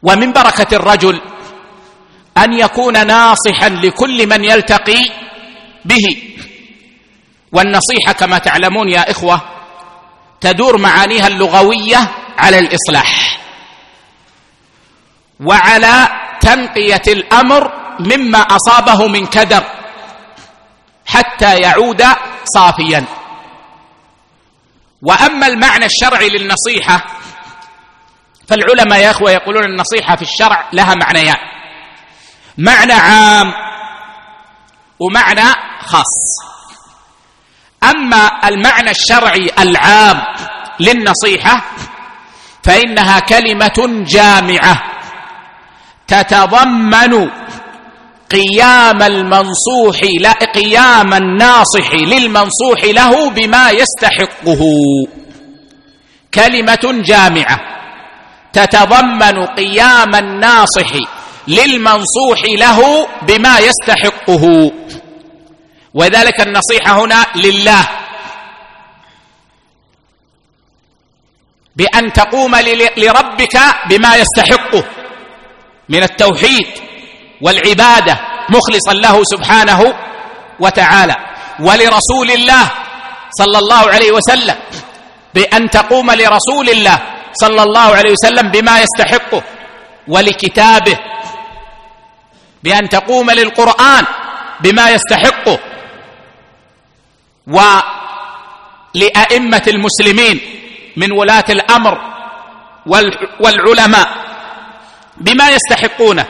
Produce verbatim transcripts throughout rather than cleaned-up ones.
ومن بركة الرجل أن يكون ناصحا لكل من يلتقي به. والنصيحة كما تعلمون يا إخوة تدور معانيها اللغوية على الإصلاح وعلى تنقية الأمر مما أصابه من كدر حتى يعود صافيا. وأما المعنى الشرعي للنصيحة فالعلماء يا أخوة يقولون النصيحة في الشرع لها معنيان: معنى عام ومعنى خاص. أما المعنى الشرعي العام للنصيحة فإنها كلمة جامعة تتضمن قيام المنصوح لا قيام الناصح للمنصوح له بما يستحقه. كلمة جامعة تتضمن قيام الناصح للمنصوح له بما يستحقه. وذلك النصيحة هنا لله، بأن تقوم لربك بما يستحقه من التوحيد والعبادة مخلصا له سبحانه وتعالى، ولرسول الله صلى الله عليه وسلم بأن تقوم لرسول الله صلى الله عليه وسلم بما يستحقه، ولكتابه بأن تقوم للقرآن بما يستحقه، ولأئمة المسلمين من ولاة الأمر والعلماء بما يستحقونه،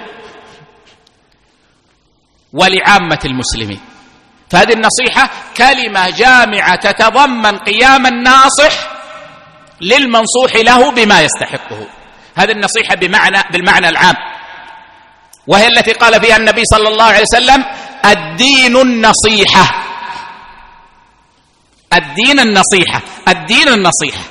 ولعامة المسلمين. فهذه النصيحة كلمة جامعة تتضمن قيام الناصح للمنصوح له بما يستحقه. هذه النصيحة بمعنى بالمعنى العام، وهي التي قال فيها النبي صلى الله عليه وسلم: الدين النصيحة. الدين النصيحة الدين النصيحة.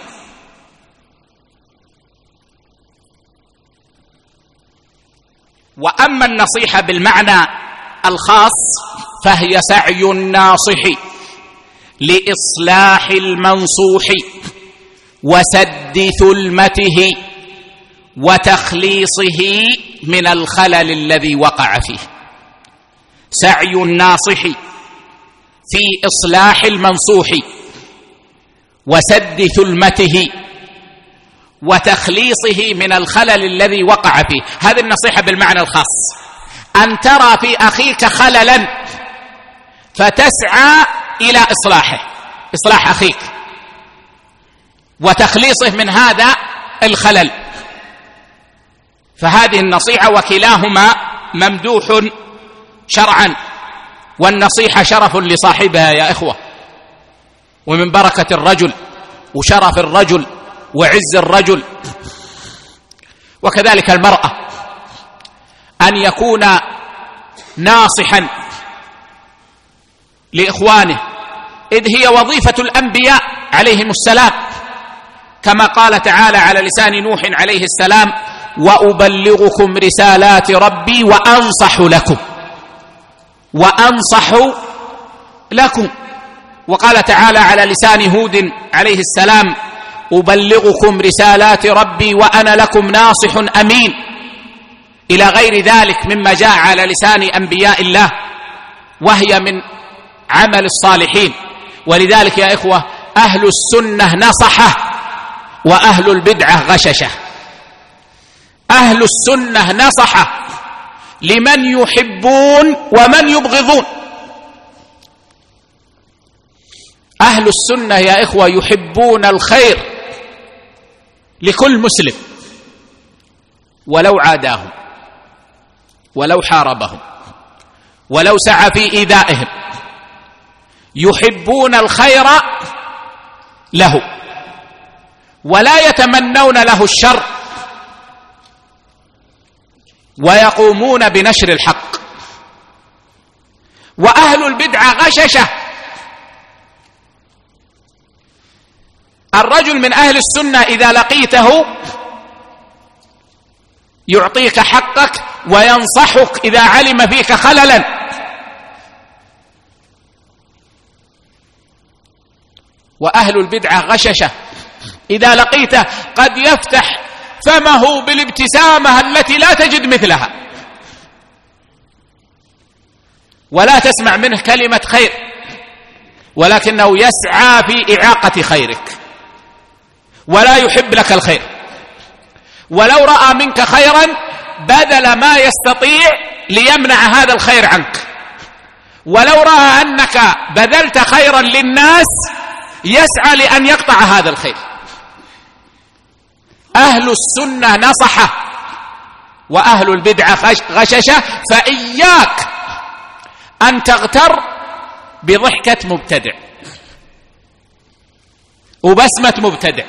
وأما النصيحة بالمعنى الخاص فهي سعي الناصح لإصلاح المنصوح وسد ثلمته وتخليصه من الخلل الذي وقع فيه. سعي الناصح في إصلاح المنصوح وسد ثلمته وتخليصه من الخلل الذي وقع فيه. هذه النصيحة بالمعنى الخاص، أن ترى في أخيك خللا فتسعى إلى إصلاحه، إصلاح أخيك وتخليصه من هذا الخلل. فهذه النصيحة وكلاهما ممدوح شرعا، والنصيحة شرف لصاحبها يا إخوة، ومن بركة الرجل وشرف الرجل وعز الرجل. وكذلك المرأة أن يكون ناصحا لإخوانه، إذ هي وظيفة الأنبياء عليهم السلام، كما قال تعالى على لسان نوح عليه السلام: وأبلغكم رسالات ربي وأنصح لكم وأنصح لكم. وقال تعالى على لسان هود عليه السلام: أبلغكم رسالات ربي وأنا لكم ناصح أمين، إلى غير ذلك مما جاء على لسان أنبياء الله، وهي من عمل الصالحين. ولذلك يا إخوة أهل السنة نصحة وأهل البدعة غششة. أهل السنة نصحة لمن يحبون ومن يبغضون. أهل السنة يا إخوة يحبون الخير لكل مسلم ولو عاداهم ولو حاربهم ولو سعى في إيذائهم، يحبون الخير له ولا يتمنون له الشر، ويقومون بنشر الحق. وأهل البدعة غششة. الرجل من أهل السنة إذا لقيته يعطيك حقك وينصحك إذا علم فيك خللا، وأهل البدعة غششة. إذا لقيته قد يفتح فمه بالابتسامة التي لا تجد مثلها، ولا تسمع منه كلمة خير، ولكنه يسعى في إعاقة خيرك ولا يحب لك الخير. ولو رأى منك خيرا بذل ما يستطيع ليمنع هذا الخير عنك، ولو رأى أنك بذلت خيرا للناس يسعى لأن يقطع هذا الخير. أهل السنة نصحة وأهل البدعة غششة، فإياك أن تغتر بضحكة مبتدع وبسمة مبتدع،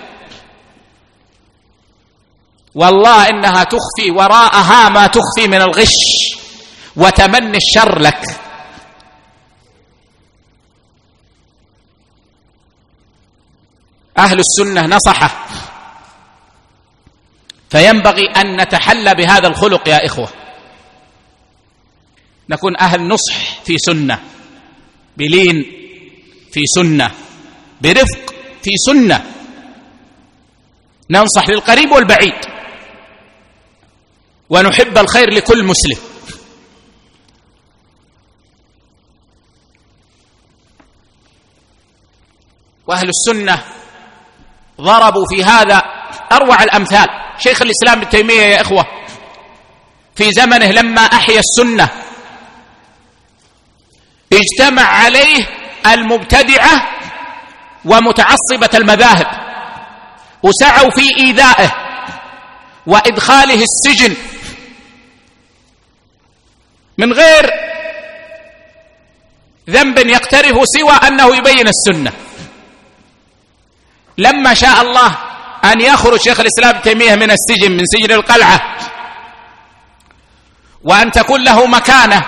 والله إنها تخفي وراءها ما تخفي من الغش وتمني الشر لك. أهل السنة نصحة، فينبغي أن نتحلى بهذا الخلق يا إخوة، نكون أهل نصح في سنة، بلين في سنة، برفق في سنة، ننصح للقريب والبعيد، ونحب الخير لكل مسلم. وأهل السنة ضربوا في هذا أروع الأمثال. شيخ الإسلام ابن تيمية يا إخوة في زمنه لما أحيا السنة اجتمع عليه المبتدعة ومتعصبة المذاهب، وسعوا في إيذائه وإدخاله السجن من غير ذنب يقترفه سوى أنه يبين السنة. لما شاء الله أن يخرج شيخ الإسلام ابن تيمية من السجن، من سجن القلعة، وأن تكون له مكانة،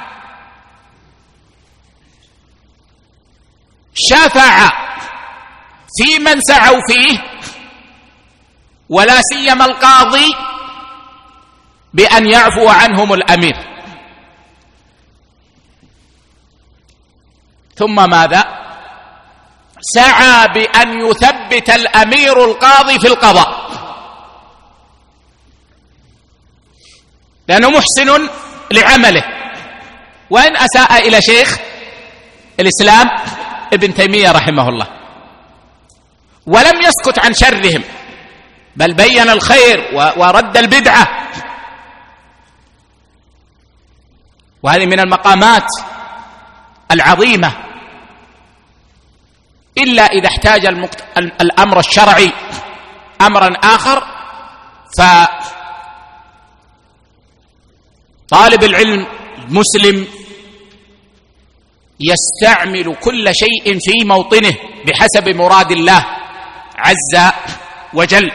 شفع في من سعوا فيه، ولا سيما القاضي، بأن يعفو عنهم الأمير. ثم ماذا؟ سعى بأن يثبت الأمير القاضي في القضاء، لأنه محسن لعمله، وإن أساء إلى شيخ الإسلام ابن تيمية رحمه الله، ولم يسكت عن شرهم، بل بين الخير ورد البدعة. وهذه من المقامات العظيمة، إلا إذا احتاج المكت... الأمر الشرعي أمرا آخر، فطالب العلم المسلم يستعمل كل شيء في موطنه بحسب مراد الله عز وجل.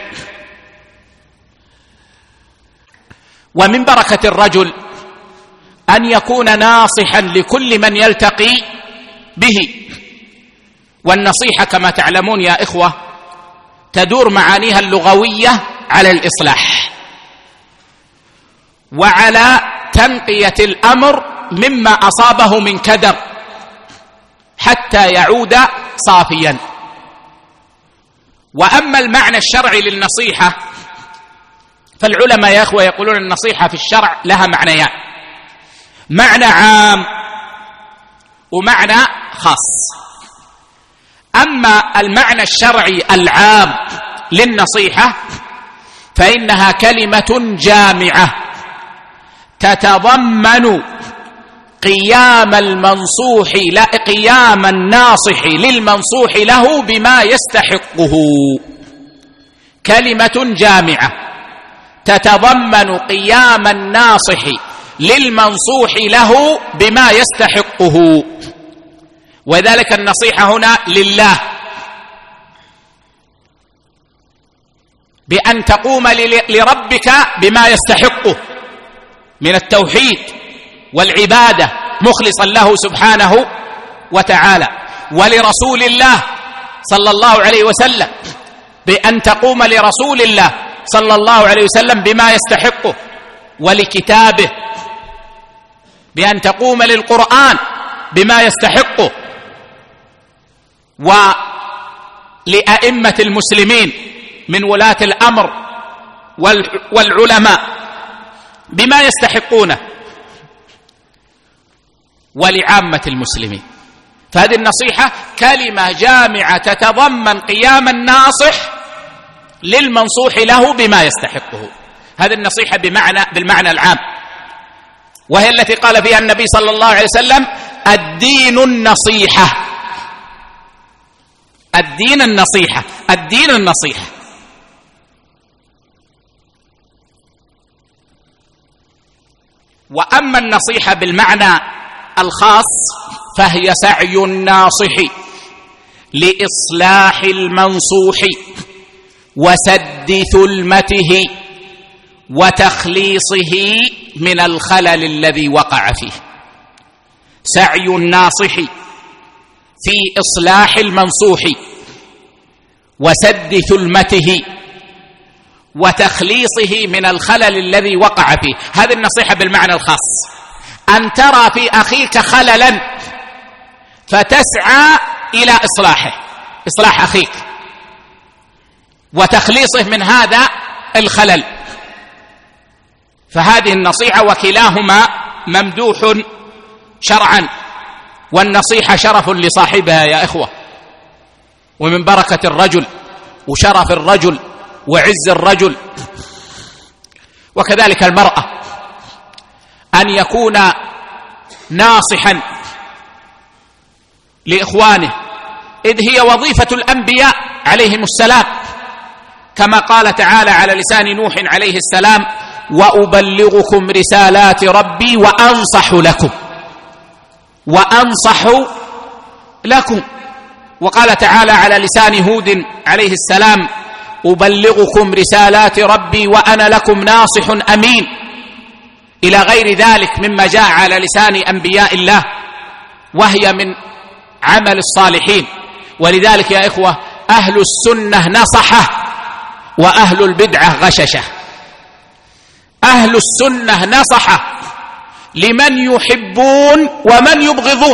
ومن بركة الرجل أن يكون ناصحا لكل من يلتقي به. والنصيحة كما تعلمون يا إخوة تدور معانيها اللغوية على الإصلاح وعلى تنقية الأمر مما أصابه من كدر حتى يعود صافيا. وأما المعنى الشرعي للنصيحة فالعلماء يا إخوة يقولون النصيحة في الشرع لها معنيان، معنى عام ومعنى خاص. أما المعنى الشرعي العام للنصيحة فإنها كلمة جامعة تتضمن قيام المنصوح لا قيام الناصح للمنصوح له بما يستحقه. كلمة جامعة تتضمن قيام الناصح للمنصوح له بما يستحقه، وذلك النصيحة هنا لله، بأن تقوم لربك بما يستحقه من التوحيد والعبادة مخلصا له سبحانه وتعالى، ولرسول الله صلى الله عليه وسلم بأن تقوم لرسول الله صلى الله عليه وسلم بما يستحقه، ولكتابه بأن تقوم للقرآن بما يستحقه، ولأئمة المسلمين من ولاة الأمر والعلماء بما يستحقونه ولعامة المسلمين. فهذه النصيحة كلمة جامعة تتضمن قيام الناصح للمنصوح له بما يستحقه. هذه النصيحة بمعنى بالمعنى العام، وهي التي قال فيها النبي صلى الله عليه وسلم: الدين النصيحة. الدين النصيحة، الدين النصيحة. وأما النصيحة بالمعنى الخاص فهي سعي الناصح لإصلاح المنصوح وسد ثلمته وتخليصه من الخلل الذي وقع فيه. سعي الناصح في إصلاح المنصوح وسد ثلمته وتخليصه من الخلل الذي وقع فيه. هذه النصيحة بالمعنى الخاص، أن ترى في أخيك خللا فتسعى إلى إصلاحه، إصلاح أخيك وتخليصه من هذا الخلل. فهذه النصيحة وكلاهما ممدوح شرعا، والنصيحة شرف لصاحبها يا إخوة، ومن بركة الرجل وشرف الرجل وعز الرجل. وكذلك المرأة أن يكون ناصحا لإخوانه، إذ هي وظيفة الأنبياء عليهم السلام، كما قال تعالى على لسان نوح عليه السلام: وأبلغكم رسالات ربي وأنصح لكم، وأنصح لكم. وقال تعالى على لسان هود عليه السلام: أبلغكم رسالات ربي وأنا لكم ناصح أمين، إلى غير ذلك مما جاء على لسان أنبياء الله، وهي من عمل الصالحين. ولذلك يا إخوة أهل السنة نصحة وأهل البدعة غششة. أهل السنة نصحة لمن يحبون ومن يبغضون.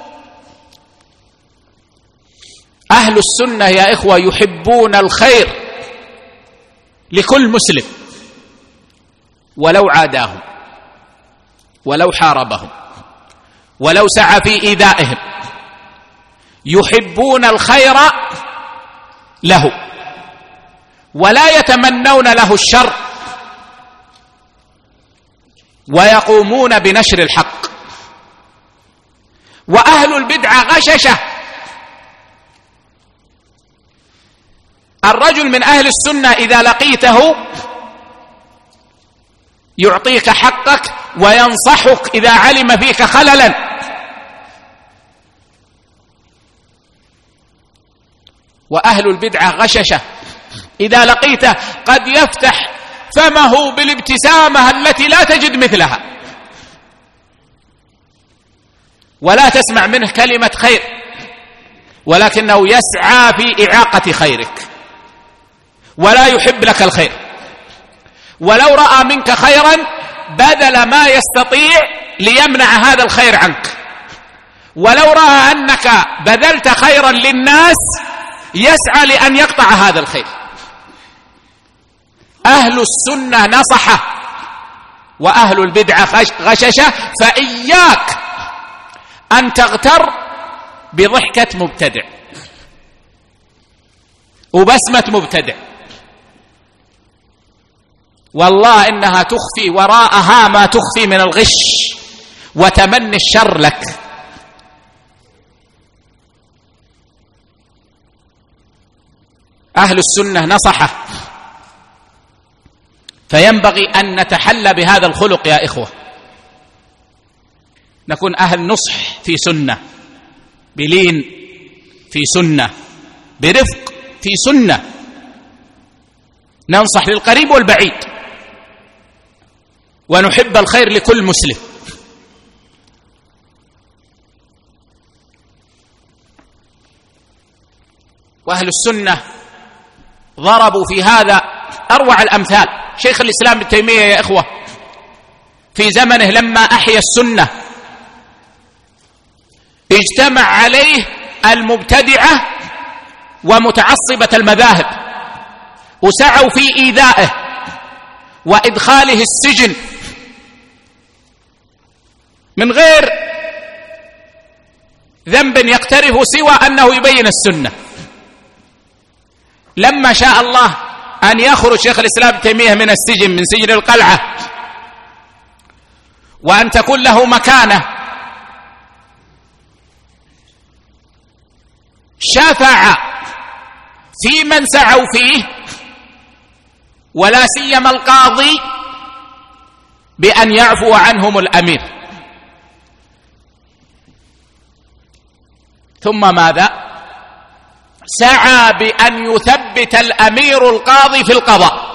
أهل السنة يا إخوة يحبون الخير لكل مسلم ولو عاداهم ولو حاربهم ولو سعى في إيذائهم، يحبون الخير له ولا يتمنون له الشر، ويقومون بنشر الحق. وأهل البدعة غششة. الرجل من أهل السنة إذا لقيته يعطيك حقك وينصحك إذا علم فيك خللا، وأهل البدعة غششة. إذا لقيته قد يفتح فمه بالابتسامة التي لا تجد مثلها، ولا تسمع منه كلمة خير، ولكنه يسعى في إعاقة خيرك ولا يحب لك الخير. ولو رأى منك خيرا بذل ما يستطيع ليمنع هذا الخير عنك، ولو رأى أنك بذلت خيرا للناس يسعى لأن يقطع هذا الخير. أهل السنة نصحة وأهل البدعة غششة. فإياك أن تغتر بضحكة مبتدع وبسمة مبتدع، والله إنها تخفي وراءها ما تخفي من الغش وتمني الشر لك. أهل السنة نصحة، فينبغي أن نتحلى بهذا الخلق يا إخوة، نكون أهل نصح في سنة، بلين في سنة، برفق في سنة، ننصح للقريب والبعيد، ونحب الخير لكل مسلم. وأهل السنة ضربوا في هذا أروع الأمثال. شيخ الإسلام ابن تيمية يا إخوة في زمنه لما أحيا السنة اجتمع عليه المبتدعة ومتعصبة المذاهب وسعوا في إيذائه وإدخاله السجن من غير ذنب يقترف سوى أنه يبين السنة. لما شاء الله أن يخرج شيخ الإسلام ابن تيمية من السجن، من سجن القلعة، وأن تكون له مكانة، شفع في من سعوا فيه، ولا سيما القاضي، بأن يعفو عنهم الأمير. ثم ماذا؟ سعى بأن يثبت الأمير القاضي في القضاء،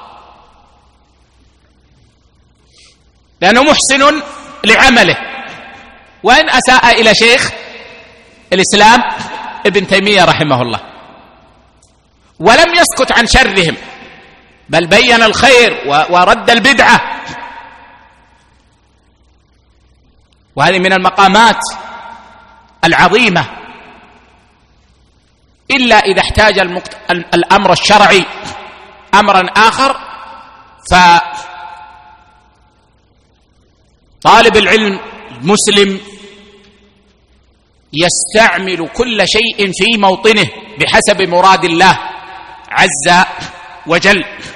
لأنه محسن لعمله، وإن أساء إلى شيخ الإسلام ابن تيمية رحمه الله، ولم يسكت عن شرهم، بل بين الخير ورد البدعة. وهذه من المقامات العظيمة، إلا إذا احتاج المكت... الأمر الشرعي أمرا آخر، فطالب العلم المسلم يستعمل كل شيء في موطنه بحسب مراد الله عز وجل.